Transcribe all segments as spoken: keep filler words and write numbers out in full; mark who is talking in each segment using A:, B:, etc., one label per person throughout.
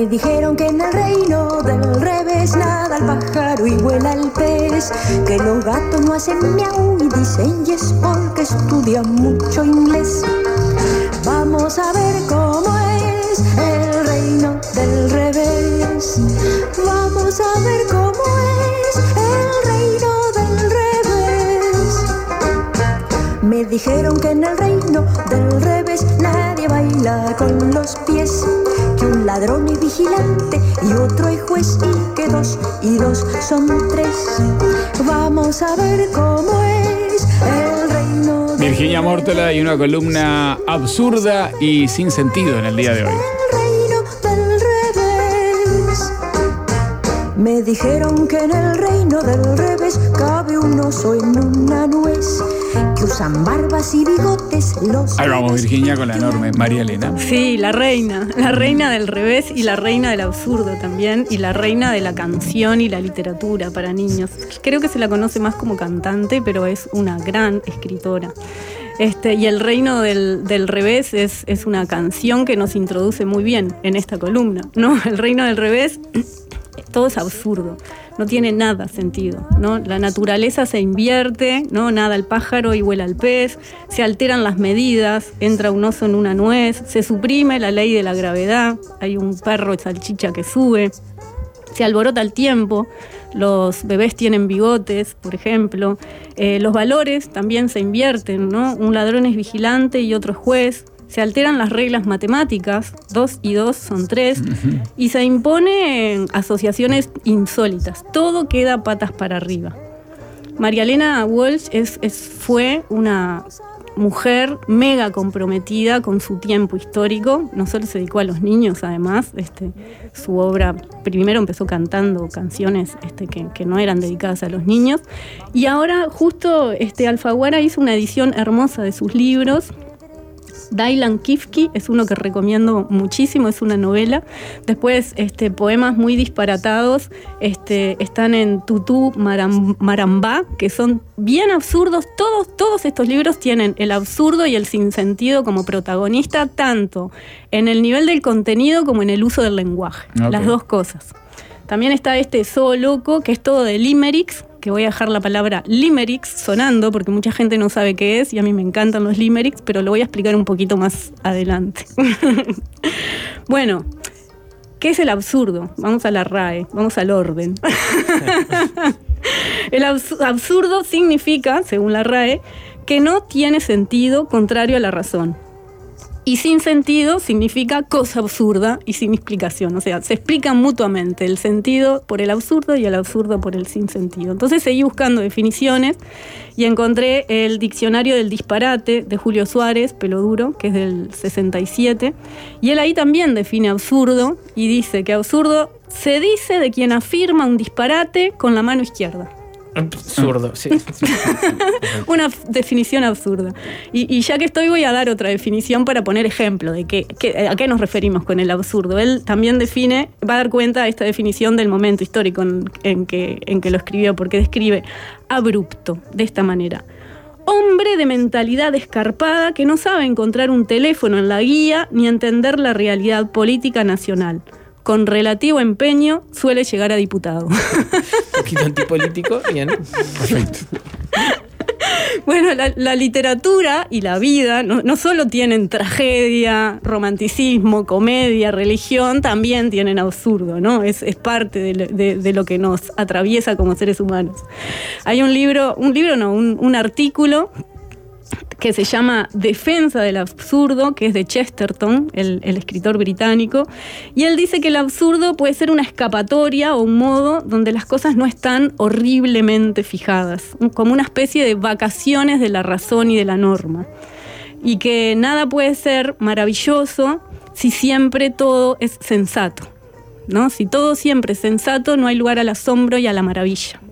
A: Me dijeron que en el reino del revés nada el pájaro y vuela el pez, que los gatos no hacen miau y dicen yes porque estudian mucho inglés. Vamos a ver cómo es el reino del revés. Vamos a ver cómo es el reino del revés. Me dijeron que en el reino del revés nadie baila con los pies, que un ladrón es vigilante y otro es juez y que dos y dos son tres. Vamos a ver cómo es el reino del
B: Virginia Mórtola y una columna absurda y sin sentido en el día de hoy.
A: El reino del revés. Me dijeron que en el reino del revés cabe un oso en una nuez, que usan barbas y bigotes los...
B: Ahí vamos, Virginia, con la enorme María Elena.
C: Sí, la reina, la reina del revés y la reina del absurdo también, y la reina de la canción y la literatura para niños. Creo que se la conoce más como cantante, pero es una gran escritora. Este, y el reino del, del revés es, es una canción que nos introduce muy bien en esta columna, ¿no? El reino del revés, todo es absurdo. No tiene nada sentido, ¿no? La naturaleza se invierte, ¿no? Nada el pájaro y vuela el pez, se alteran las medidas, entra un oso en una nuez, se suprime la ley de la gravedad, hay un perro salchicha que sube, se alborota el tiempo, los bebés tienen bigotes, por ejemplo, eh, los valores también se invierten, ¿no? Un ladrón es vigilante y otro es juez. Se alteran las reglas matemáticas, dos y dos son tres, uh-huh. y se imponen asociaciones insólitas. Todo queda patas para arriba. María Elena Walsh es, es, fue una mujer mega comprometida con su tiempo histórico. No solo se dedicó a los niños, además. Este, su obra, primero empezó cantando canciones este, que, que no eran dedicadas a los niños. Y ahora justo este, Alfaguara hizo una edición hermosa de sus libros. Dylan Kifke es uno que recomiendo muchísimo, es una novela. Después, este, poemas muy disparatados este, están en Tutú Maram, Marambá, que son bien absurdos. Todos, todos estos libros tienen el absurdo y el sinsentido como protagonista, tanto en el nivel del contenido como en el uso del lenguaje. Okay. Las dos cosas. También está este Zoo Loco, que es todo de limericks, que voy a dejar la palabra limericks sonando, porque mucha gente no sabe qué es, y a mí me encantan los limericks, pero lo voy a explicar un poquito más adelante. Bueno, ¿qué es el absurdo? Vamos a la R A E, vamos al orden. El abs- absurdo significa, según la R A E, que no tiene sentido contrario a la razón. Y sin sentido significa cosa absurda y sin explicación. O sea, se explican mutuamente el sentido por el absurdo y el absurdo por el sinsentido. Entonces seguí buscando definiciones y encontré el Diccionario del Disparate de Julio Suárez, pelo duro, que es del sesenta y siete. Y él ahí también define absurdo y dice que absurdo se dice de quien afirma un disparate con la mano izquierda.
D: Absurdo, sí.
C: Una f- definición absurda. Y, y ya que estoy, voy a dar otra definición para poner ejemplo de qué, qué, a qué nos referimos con el absurdo. Él también define, va a dar cuenta de esta definición del momento histórico en, en, que, en que lo escribió, porque describe abrupto de esta manera: hombre de mentalidad escarpada que no sabe encontrar un teléfono en la guía ni entender la realidad política nacional. Con relativo empeño suele llegar a diputado.
D: Un poquito antipolítico, bien. Perfecto.
C: Bueno, la, la literatura y la vida no, no solo tienen tragedia, romanticismo, comedia, religión, también tienen absurdo, ¿no? Es, es parte de, de, de lo que nos atraviesa como seres humanos. Hay un libro, un libro no, un, un artículo que se llama Defensa del absurdo, que es de Chesterton, el, el escritor británico, y él dice que el absurdo puede ser una escapatoria o un modo donde las cosas no están horriblemente fijadas, como una especie de vacaciones de la razón y de la norma, y que nada puede ser maravilloso si siempre todo es sensato, ¿no? Si todo siempre es sensato, no hay lugar al asombro y a la maravilla.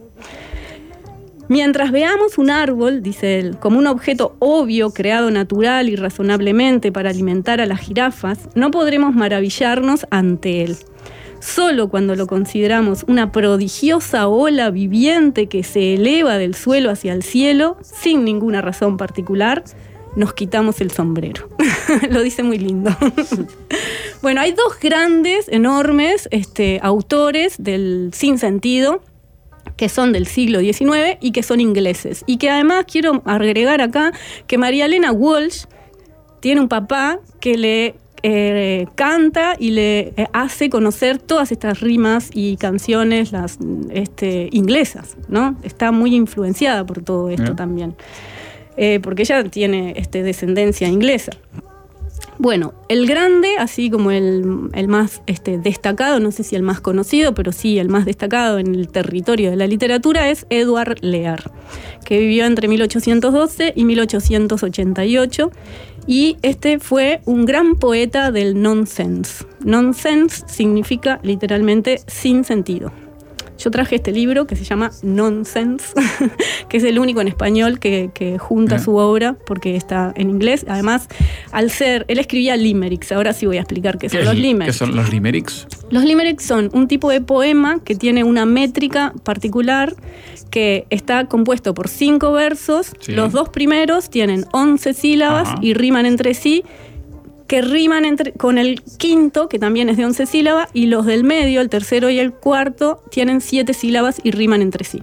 C: Mientras veamos un árbol, dice él, como un objeto obvio, creado natural y razonablemente para alimentar a las jirafas, no podremos maravillarnos ante él. Solo cuando lo consideramos una prodigiosa ola viviente que se eleva del suelo hacia el cielo, sin ninguna razón particular, nos quitamos el sombrero. Lo dice muy lindo. Bueno, hay dos grandes, enormes este, autores del sinsentido, que son del siglo diecinueve y que son ingleses. Y que además quiero agregar acá que María Elena Walsh tiene un papá que le eh, canta y le eh, hace conocer todas estas rimas y canciones las este, inglesas, ¿no? Está muy influenciada por todo esto yeah. también. Eh, porque ella tiene este, descendencia inglesa. Bueno, el grande, así como el, el más este, destacado, no sé si el más conocido, pero sí el más destacado en el territorio de la literatura, es Edward Lear, que vivió entre mil ochocientos doce y mil ochocientos ochenta y ocho, y este fue un gran poeta del nonsense. Nonsense significa literalmente sin sentido. Yo traje este libro que se llama Nonsense, que es el único en español que, que junta yeah. su obra, porque está en inglés. Además, al ser, él escribía limericks. Ahora sí voy a explicar qué son
B: ¿Qué,
C: los limericks.
B: ¿Qué son los limericks?
C: Los limericks son un tipo de poema que tiene una métrica particular, que está compuesto por cinco versos. Sí. Los dos primeros tienen once sílabas Ajá. y riman entre sí, que riman entre, con el quinto, que también es de once sílabas, y los del medio, el tercero y el cuarto, tienen siete sílabas y riman entre sí.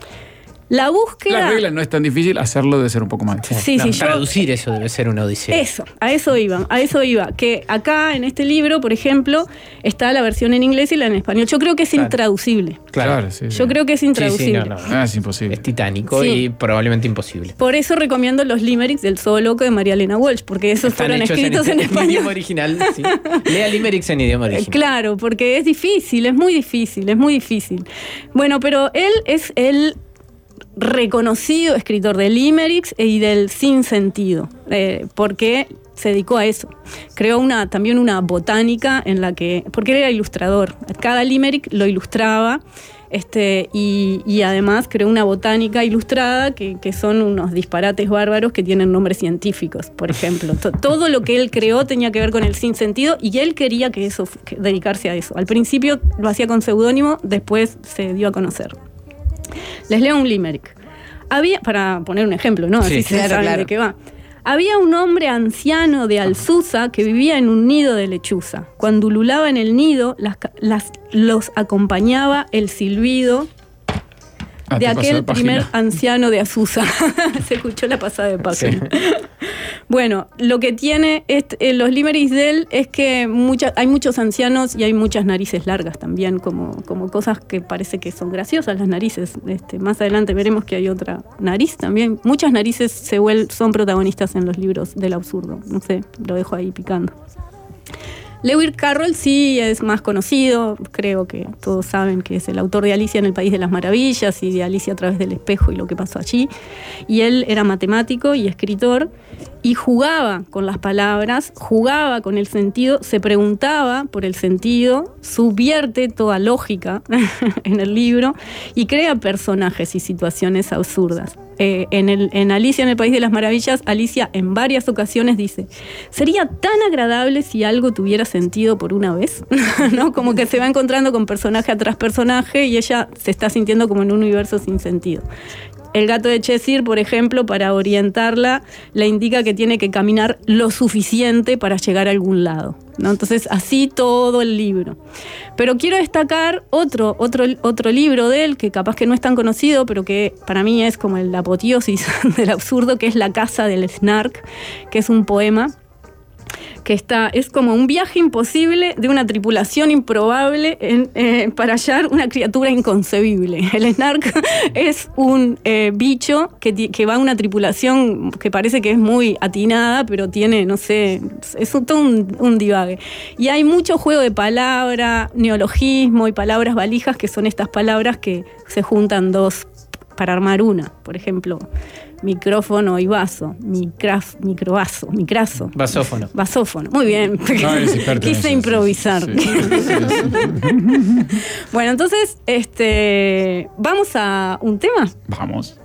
C: La búsqueda...
B: La regla no es tan difícil, hacerlo debe ser un poco más.
C: Sí,
D: no,
C: sí,
D: traducir
C: yo,
D: eso debe ser una odisea.
C: Eso, a eso iba, a eso iba. Que acá, en este libro, por ejemplo, está la versión en inglés y la en español. Yo creo que es claro. intraducible.
B: Claro, sí, sí.
C: Yo creo que es intraducible.
D: Sí, sí, no, no.
B: Ah, es imposible.
D: Es titánico sí. y probablemente imposible.
C: Por eso recomiendo los limericks del Zoco Loco de María Elena Walsh, porque esos
D: Están
C: fueron escritos
D: en,
C: en, en español.
D: En idioma original, sí. Lea limericks en idioma original.
C: Claro, porque es difícil, es muy difícil, es muy difícil. Bueno, pero él es el reconocido escritor de limericks y del sinsentido, eh, porque se dedicó a eso. Creó una, también una botánica en la que, porque él era ilustrador, cada limerick lo ilustraba, este, y, y además creó una botánica ilustrada que, que son unos disparates bárbaros que tienen nombres científicos, por ejemplo. T- todo lo que él creó tenía que ver con el sinsentido y él quería que eso, que dedicarse a eso. Al principio lo hacía con seudónimo, después se dio a conocer. Les leo un limerick. Había, para poner un ejemplo, ¿no? Así
D: Sí,
C: se
D: claro,
C: saben
D: claro.
C: de qué va. Había un hombre anciano de Alsusa que vivía en un nido de lechuza. Cuando ululaba en el nido, las, las, los acompañaba el silbido
B: Ah,
C: de aquel
B: de
C: primer anciano de Azusa. Se escuchó la pasada de página. Sí. Bueno, lo que tiene este, los limericks de él es que mucha, hay muchos ancianos y hay muchas narices largas también, como, como cosas que parece que son graciosas las narices. Este, más adelante veremos que hay otra nariz también. Muchas narices se vuel, son protagonistas en los libros del absurdo. No sé, lo dejo ahí picando. Lewis Carroll sí es más conocido, creo que todos saben que es el autor de Alicia en el País de las Maravillas y de Alicia a través del espejo y lo que pasó allí. Y él era matemático y escritor y jugaba con las palabras, jugaba con el sentido, se preguntaba por el sentido, subvierte toda lógica en el libro y crea personajes y situaciones absurdas. Eh, en, el, en Alicia en el País de las Maravillas, Alicia en varias ocasiones dice: sería tan agradable si algo tuviera sentido por una vez, ¿no? Como que se va encontrando con personaje tras personaje y ella se está sintiendo como en un universo sin sentido. El gato de Cheshire, por ejemplo, para orientarla, le indica que tiene que caminar lo suficiente para llegar a algún lado, ¿no? Entonces, así todo el libro. Pero quiero destacar otro, otro, otro libro de él, que capaz que no es tan conocido, pero que para mí es como el apoteosis del absurdo, que es La Casa del Snark, que es un poema que está, es como un viaje imposible de una tripulación improbable en, eh, para hallar una criatura inconcebible. El Snark es un eh, bicho que, que va a una tripulación que parece que es muy atinada, pero tiene, no sé, es todo un, un divague. Y hay mucho juego de palabra, neologismo y palabras valijas, que son estas palabras que se juntan dos para armar una. Por ejemplo, micrófono y vaso, micraf, microvaso, micraso.
D: Vasófono.
C: Vasófono, muy bien. No, quise eso, improvisar. Sí, sí, sí, sí, sí. Bueno, entonces, este, ¿vamos a un tema?
B: Vamos.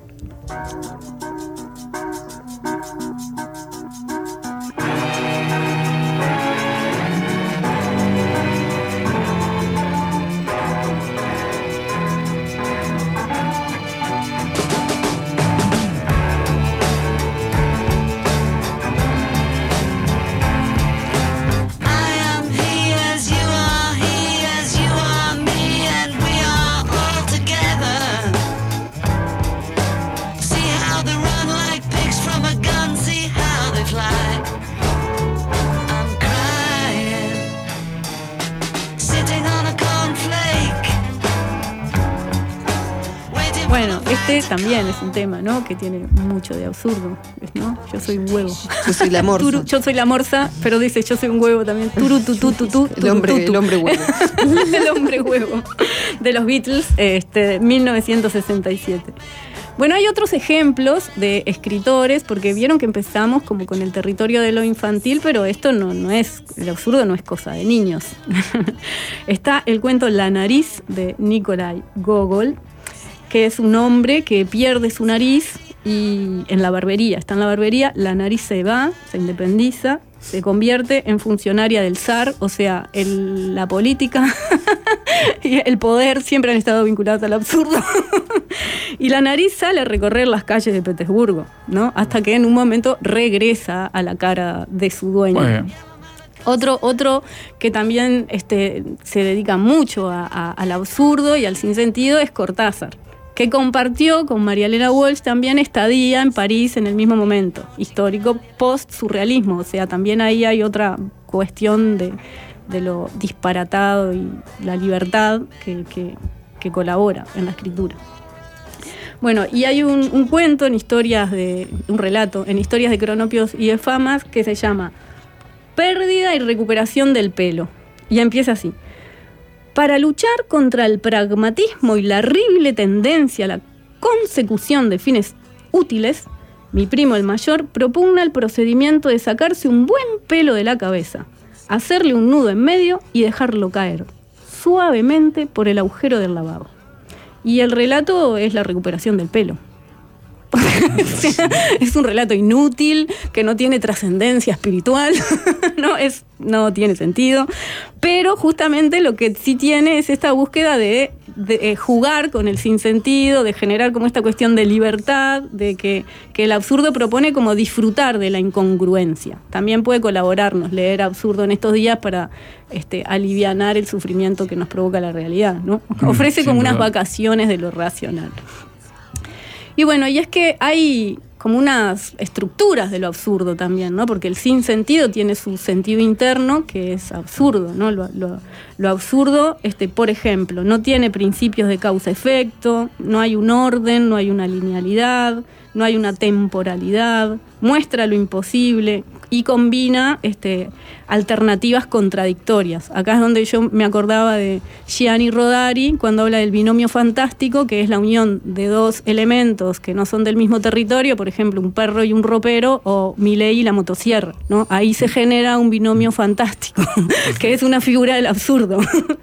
E: I am here.
C: este también es un tema, ¿no? Que tiene mucho de absurdo, ¿no? Yo soy un huevo.
E: Yo soy la morsa.
C: Turu, yo soy la morsa, pero dice yo soy un huevo también. Turu, tu, tu, tu, tu,
E: el, hombre,
C: tu, tu.
E: el hombre huevo.
C: El hombre huevo de los Beatles, este, mil novecientos sesenta y siete. Bueno, hay otros ejemplos de escritores, porque vieron que empezamos como con el territorio de lo infantil, pero esto no, no es, el absurdo no es cosa de niños. Está el cuento La nariz de Nikolai Gogol, que es un hombre que pierde su nariz y en la barbería, está en la barbería, la nariz se va, se independiza, se convierte en funcionaria del zar, o sea, el, la política y el poder siempre han estado vinculados al absurdo. Y la nariz sale a recorrer las calles de Petersburgo, ¿no? Hasta que en un momento regresa a la cara de su dueño.
B: Bueno.
C: Otro, otro que también este, se dedica mucho a, a, al absurdo y al sinsentido es Cortázar, que compartió con María Elena Walsh también estadía en París en el mismo momento histórico post-surrealismo. O sea, también ahí hay otra cuestión de, de lo disparatado y la libertad que, que, que colabora en la escritura. Bueno, y hay un, un cuento en historias de, un relato en Historias de Cronopios y de Famas que se llama Pérdida y recuperación del pelo. Y empieza así. Para luchar contra el pragmatismo y la horrible tendencia a la consecución de fines útiles, mi primo el mayor propugna el procedimiento de sacarse un buen pelo de la cabeza, hacerle un nudo en medio y dejarlo caer suavemente por el agujero del lavabo. Y el relato es la recuperación del pelo. Es un relato inútil, que no tiene trascendencia espiritual, no, es, no tiene sentido, pero justamente lo que sí tiene es esta búsqueda de, de eh, jugar con el sinsentido, de generar como esta cuestión de libertad, de que, que el absurdo propone como disfrutar de la incongruencia. También puede colaborarnos leer absurdo en estos días para este, alivianar el sufrimiento que nos provoca la realidad, ¿no? Ofrece como unas vacaciones de lo racional. Y bueno, y es que hay como unas estructuras de lo absurdo también, ¿no? Porque el sinsentido tiene su sentido interno, que es absurdo, ¿no? Lo, lo, lo absurdo, este, por ejemplo, no tiene principios de causa-efecto, no hay un orden, no hay una linealidad, no hay una temporalidad, muestra lo imposible y combina este, alternativas contradictorias. Acá es donde yo me acordaba de Gianni Rodari cuando habla del binomio fantástico, que es la unión de dos elementos que no son del mismo territorio, por ejemplo, un perro y un ropero, o Milei y la motosierra, ¿no? Ahí se genera un binomio fantástico, que es una figura del absurdo.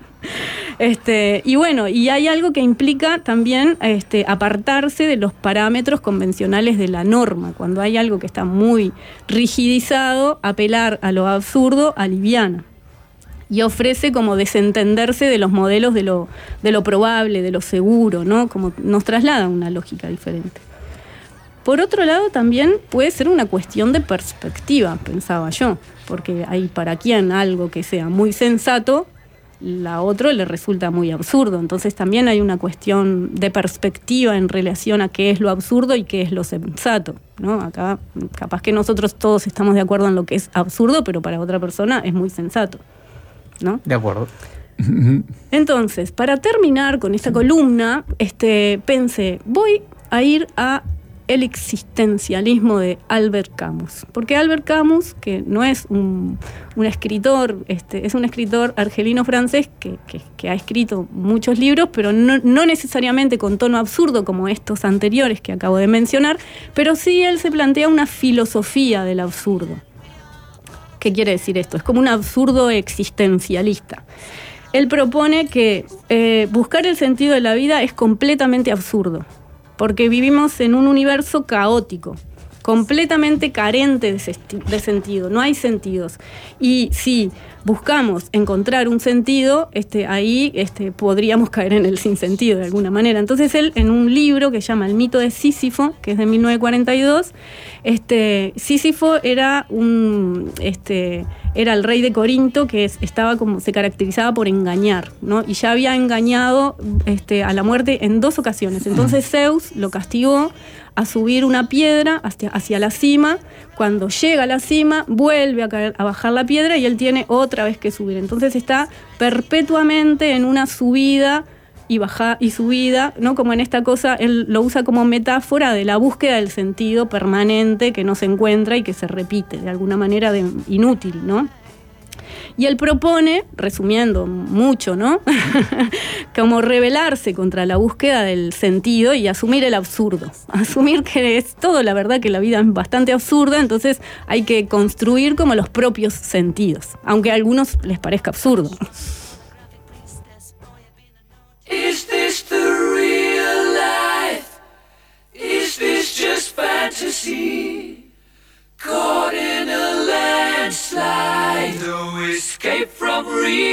C: Este, y bueno, y hay algo que implica también este, apartarse de los parámetros convencionales de la norma. Cuando hay algo que está muy rigidizado, apelar a lo absurdo aliviana y ofrece como desentenderse de los modelos de lo, de lo probable, de lo seguro, ¿no? Como nos traslada una lógica diferente. Por otro lado, también puede ser una cuestión de perspectiva, pensaba yo, porque hay para quien algo que sea muy sensato, la otro le resulta muy absurdo. Entonces también hay una cuestión de perspectiva en relación a qué es lo absurdo y qué es lo sensato, ¿no? Acá capaz que nosotros todos estamos de acuerdo en lo que es absurdo, pero para otra persona es muy sensato, ¿no?
D: De acuerdo.
C: Entonces, para terminar con esta columna, este, pensé, voy a ir a el existencialismo de Albert Camus. Porque Albert Camus, que no es un, un escritor, este, es un escritor argelino-francés que, que, que ha escrito muchos libros, pero no, no necesariamente con tono absurdo como estos anteriores que acabo de mencionar, pero sí él se plantea una filosofía del absurdo. ¿Qué quiere decir esto? Es como un absurdo existencialista. Él propone que eh, buscar el sentido de la vida es completamente absurdo, porque vivimos en un universo caótico, completamente carente de, sesti- de sentido, no hay sentidos. Y si buscamos encontrar un sentido, este, ahí este, podríamos caer en el sinsentido de alguna manera. Entonces él, en un libro que se llama El mito de Sísifo, que es de mil novecientos cuarenta y dos, este, Sísifo era un... Este, era el rey de Corinto que es, estaba como, se caracterizaba por engañar, ¿no? Y ya había engañado este, a la muerte en dos ocasiones. Entonces Zeus lo castigó a subir una piedra hacia, hacia la cima. Cuando llega a la cima, vuelve a, caer, a bajar la piedra y él tiene otra vez que subir. Entonces está perpetuamente en una subida y baja y subida, ¿no? Como en esta cosa, él lo usa como metáfora de la búsqueda del sentido permanente que no se encuentra y que se repite de alguna manera de inútil, ¿no? Y él propone, resumiendo mucho, ¿no? como rebelarse contra la búsqueda del sentido y asumir el absurdo. Asumir que es todo, la verdad, que la vida es bastante absurda, entonces hay que construir como los propios sentidos, aunque a algunos les parezca absurdo.
E: Is this the real life? Is this just fantasy? Caught in a landslide, no escape from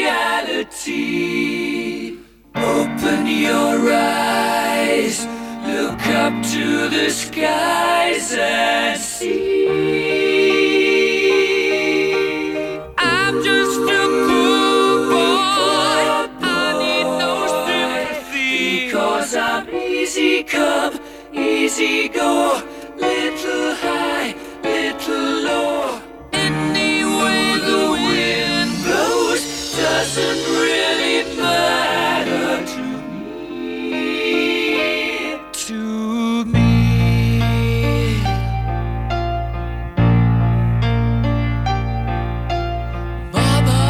E: reality. Open your eyes, look up to the skies and see. I'm just a poor boy, I need no sympathy, because I'm easy come, easy go, little high, little low. Any way the wind blows doesn't really matter to me, to me. Mama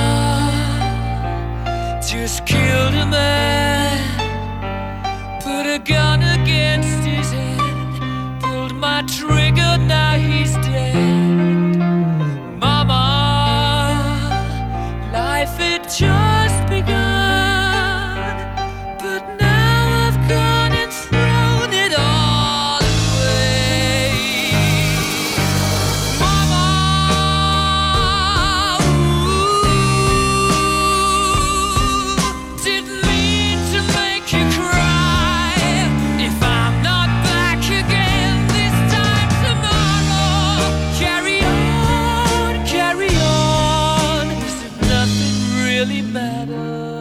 E: just killed a man, put a gun against his head, pulled my trigger, now he's dead. Mama, life had just begun, but now I've gone and thrown it all away. Mama, ooh, didn't mean to make you cry. If I'm not back again this time tomorrow, carry on, carry on, as if nothing really matters.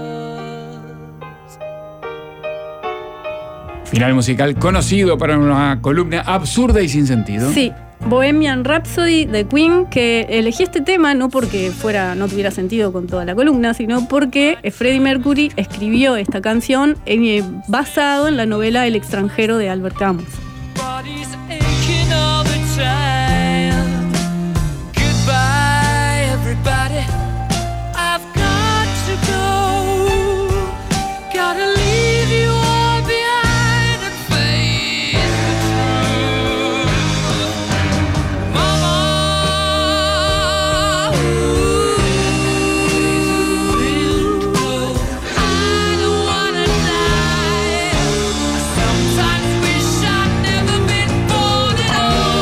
B: Final musical conocido para una columna absurda y sin sentido.
C: Sí, Bohemian Rhapsody de Queen, que elegí este tema no porque fuera, no tuviera sentido con toda la columna, sino porque Freddie Mercury escribió esta canción eh, basado en la novela El extranjero de Albert Camus.
E: Body's aching all the time. Goodbye, everybody. I've got to go. Gotta leave you all behind and face the truth. Mama, ooh, I don't wanna die. Sometimes wish I'd never been born at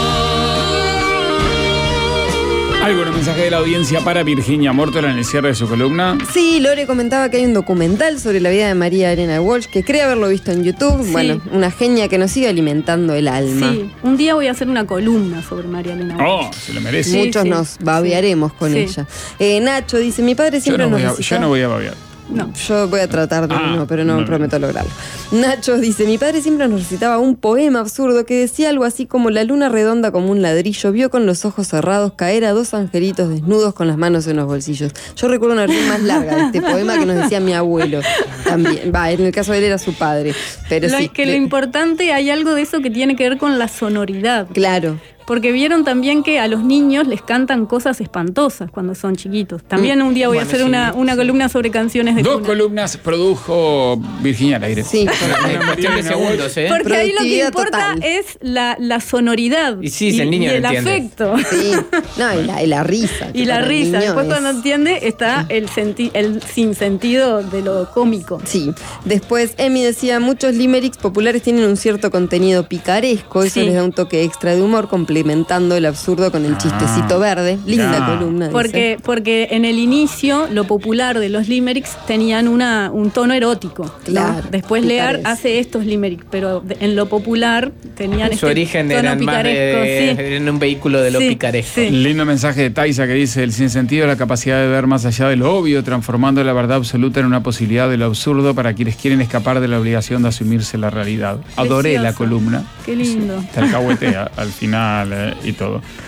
E: all.
B: ¿Algún mensaje de la audiencia para Virginia Mórtola en el cierre de su columna?
F: Sí, Lore comentaba que hay un documental sobre la vida de María Elena Walsh, que cree haberlo visto en YouTube.
C: Sí.
F: Bueno, una genia que nos sigue alimentando el alma.
C: Sí, un día voy a hacer una columna sobre María Elena Walsh.
B: Oh, se lo merece.
C: Sí,
F: Muchos
C: sí,
F: nos babearemos con
C: sí.
F: ella. Eh, Nacho dice, mi padre
B: Yo
F: siempre
B: no,
F: nos
B: voy a,
F: recitaba-
B: yo no voy a babear.
C: No.
F: Yo voy a tratar de
B: Ah,
F: no, pero no,
B: no.
F: prometo lograrlo. Nacho dice, mi padre siempre nos recitaba un poema absurdo que decía algo así como: la luna redonda como un ladrillo vio con los ojos cerrados caer a dos angelitos desnudos con las manos en los bolsillos. Yo recuerdo una versión más larga de este poema que nos decía mi abuelo. También, va, en el caso de él era su padre. Pero
C: Lo-
F: sí,
C: que
F: le-
C: lo importante, hay algo de eso que tiene que ver con la sonoridad.
F: claro.
C: Porque vieron también que a los niños les cantan cosas espantosas cuando son chiquitos. También un día voy
D: Bueno,
C: a hacer
D: sí,
C: una, una columna sobre canciones de
B: Dos
C: cuna.
B: columnas produjo Virginia al aire.
F: Sí,
B: Una
D: En cuestión de
B: María
D: segundos, ¿eh?
C: Porque ahí lo que
F: Productividad
C: importa
F: total.
C: es la, la sonoridad
D: Y sí, el niño
C: y
D: lo
C: el
D: entiende.
C: afecto.
F: Sí. No, y la, y la risa. que
C: Y la
F: para el
C: risa.
F: niño
C: Después
F: es-
C: cuando entiende está el, senti el sinsentido de lo cómico.
F: Sí. Después, Emi decía, muchos limericks populares tienen un cierto contenido picaresco, eso
C: Sí.
F: les da un toque extra de humor, complementando el absurdo con el chistecito verde. Linda
B: ya.
F: columna. dice.
C: Porque, porque en el inicio, lo popular de los limericks tenían una, un tono erótico. ¿no?
F: Claro,
C: Después Lear
F: picaresco.
C: hace estos limericks, pero de- en lo popular tenían
D: Su
C: este
D: origen
C: tono
D: eran más
C: picaresco.
D: de,
C: sí.
D: en un vehículo de lo
C: Sí,
D: picaresco.
C: sí.
B: Lindo mensaje de Taisa que dice: el sinsentido es la capacidad de ver más allá de lo obvio, transformando la verdad absoluta en una posibilidad de lo absurdo para quienes quieren escapar de la obligación de asumirse la realidad. Adoré la
C: Precioso.
B: columna.
C: Qué lindo.
B: Te alcahuetea al final eh, y todo.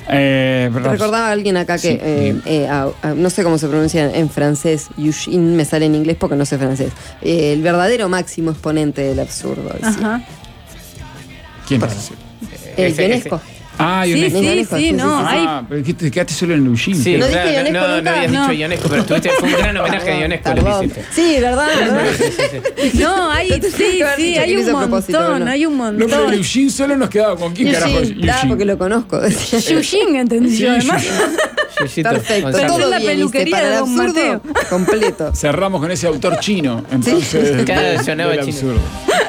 B: Eh,
F: Te
B: Raps-
F: recordaba a alguien acá que,
B: Sí,
F: eh,
B: bien.
F: eh, a- a- no sé cómo se pronuncia en francés, Eugene, me sale en inglés porque no sé francés. Eh, el verdadero máximo exponente del absurdo. decía.
C: Ajá.
B: ¿Quién vas a decir?
F: El
D: Ese-
F: Ionesco.
B: Ah,
C: Sí,
B: Ionesco.
C: sí,
F: Ionesco,
C: sí,
F: sí,
C: no,
F: sí, sí.
C: hay
B: Ah, pero dijiste, te quedaste solo en Eugene.
D: Sí,
F: ¿No
D: claro,
F: dije Ionesco
D: no, no
F: nunca?
D: habías
C: No.
D: dicho Ionesco, pero estuviste, fue un gran homenaje a Ionesco, le
F: Perdón.
D: hiciste.
F: Sí, ¿verdad? ¿verdad?
D: Sí, sí, sí.
C: No, hay,
F: Yo te tenía
C: sí,
F: que haber
C: sí,
F: dicho que
C: hay
F: lo
C: un
F: hice a propósito,
C: montón,
F: pero no.
C: hay un
B: No, pero
C: montón.
B: el Eugene solo nos quedaba con quién carajo es
F: Eugene, da,
B: Eugene.
F: porque lo conozco. decía.
C: Eugene entendí
B: Sí,
C: yo, además.
D: Yuyito
F: Perfecto,
D: González.
C: Pensé
F: todo
C: en la
F: bien,
C: peluquería
F: ¿viste? Para
C: de
F: el
C: Don
F: absurdo,
C: Mateo.
F: completo.
B: Cerramos con ese autor chino. Entonces,
D: Cada
B: del-
D: vez sonaba
B: del
D: chino.
B: absurdo.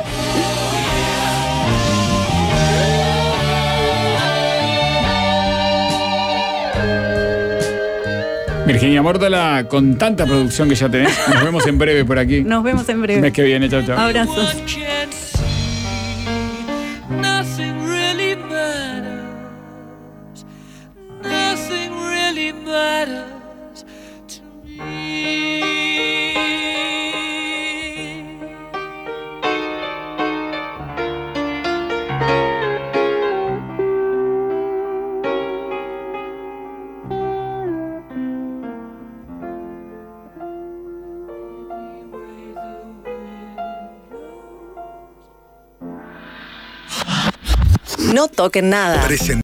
B: Virginia Mórtola, con tanta producción que ya tenés, nos vemos en breve por aquí.
C: Nos vemos en
B: El
C: breve.
B: mes que viene, chao, chao.
C: Abrazos.
E: One can see nothing really matters. Nothing really matters to me.
G: No toquen nada.